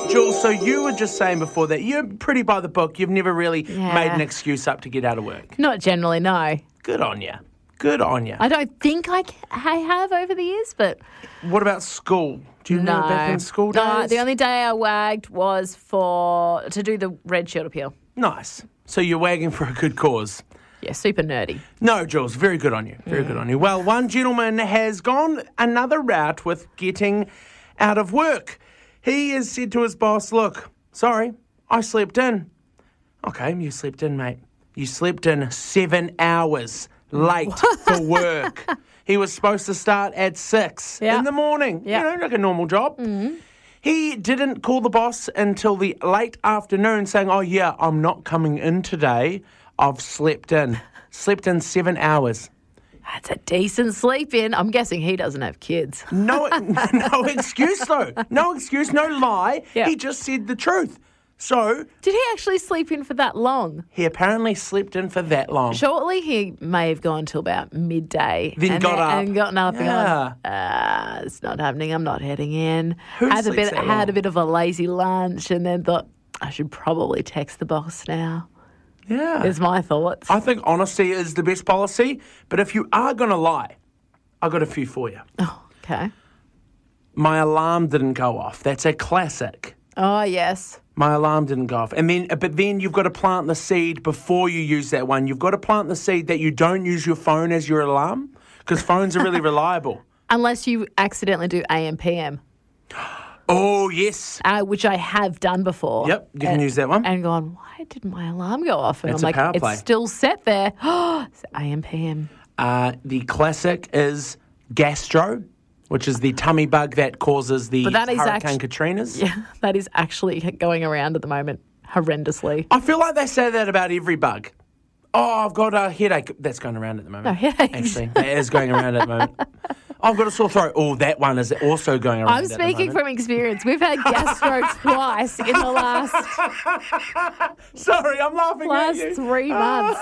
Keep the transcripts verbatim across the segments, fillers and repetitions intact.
Jules, so you were just saying before that you're pretty by the book. You've never really Yeah. made an excuse up to get out of work. Not generally, no. Good on you. Good on you. I don't think I, ca- I have over the years, but What about school? Do you no. remember back in school days? No, the only day I wagged was for to do the Red Shield appeal. Nice. So you're wagging for a good cause. Yeah, super nerdy. No, Jules, very good on you. Very good on you. Well, one gentleman has gone another route with getting out of work. He has said to his boss, look, sorry, I slept in. Okay, you slept in, mate. You slept in seven hours late for work. He was supposed to start at six Yeah. in the morning. Yeah. You know, like a normal job. He didn't call the boss until the late afternoon saying, oh, yeah, I'm not coming in today. I've slept in. Slept in seven hours. That's a decent sleep in. I'm guessing he doesn't have kids. No, no excuse, though. No excuse, no lie. Yeah. He just said the truth. So Did he actually sleep in for that long? he apparently slept in for that long. Shortly, he may have gone till about midday. Then and got then, up. And gotten up Yeah. and gone, ah, it's not happening. I'm not heading in. Who had a sleeps bit, that had long? a bit of a lazy lunch and then thought, I should probably text the boss now. Yeah. Is my thoughts. I think honesty is the best policy, but if you are going to lie, I've got a few for you. Oh, okay. My alarm didn't go off. That's a classic. Oh, yes. My alarm didn't go off. And then, but then you've got to plant the seed before you use that one. You've got to plant the seed that you don't use your phone as your alarm because phones are really reliable. Unless you accidentally do A M P M, Oh, yes. uh, which I have done before. Yep, you can and, use that one. And gone, why didn't my alarm go off? And That's I'm a like, power it's play. still set there. Oh, it's A M P M. Uh, the classic is gastro, which is the tummy bug that causes the But that is Hurricane act- Katrinas. Yeah, that is actually going around at the moment horrendously. I feel like they say that about every bug. Oh, I've got a headache. That's going around at the moment. No, headaches. Actually, that is going around at the moment. I've got a sore throat. Oh, that one is also going around I'm at the speaking moment. from experience. We've had gastro twice in the last Sorry, I'm laughing at last you. three months,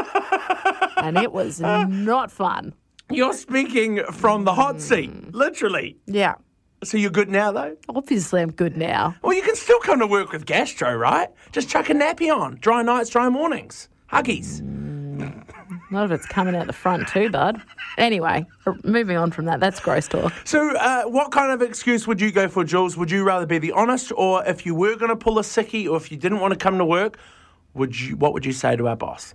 and it was not fun. You're speaking from the hot seat, literally. Yeah, So you're good now, though? obviously I'm good now. Well, you can still come to work with gastro, right? Just chuck a nappy on. Dry nights, dry mornings. Huggies. Not if it's coming out the front too, bud. Anyway, r- moving on from that. That's gross talk. So uh, what kind of excuse would you go for, Jules? Would you rather be the honest, or if you were going to pull a sickie, or if you didn't want to come to work, would you? What would you say to our boss?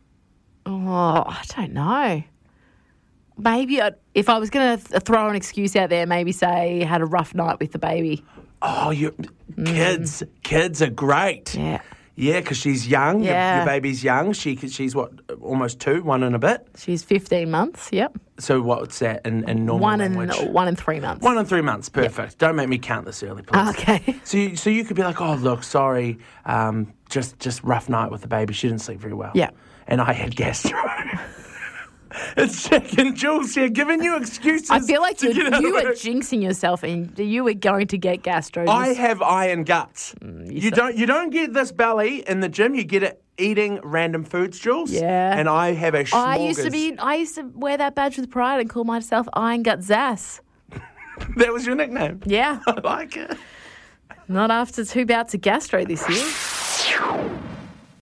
Oh, I don't know. Maybe I'd, if I was going to th- throw an excuse out there, maybe say had a rough night with the baby. Oh, you kids. Kids are great. Yeah. Yeah, because she's young. Your- Yeah. Your, baby's young. She She's, what, almost two, one and a bit? She's fifteen months. Yep. So what's that in, in normal One and language? one and three months. One and three months. Perfect. Don't make me count this early, please. Okay. So you, so you could be like, oh, look, sorry, um, just just rough night with the baby. She didn't sleep very well. Yeah. And I had gastro. It's Jack and Jules here giving you excuses. I feel like to you get out you of were work. jinxing yourself, and you were going to get gastro. I this- have iron guts. you say- don't you don't get this belly in the gym. You get it eating random foods, Jules. Yeah. And I have a I used to smorgas. be. I used to wear that badge with pride and call myself Iron Gut Zass. That was your nickname. Yeah. I like it. Not after two bouts of gastro this year.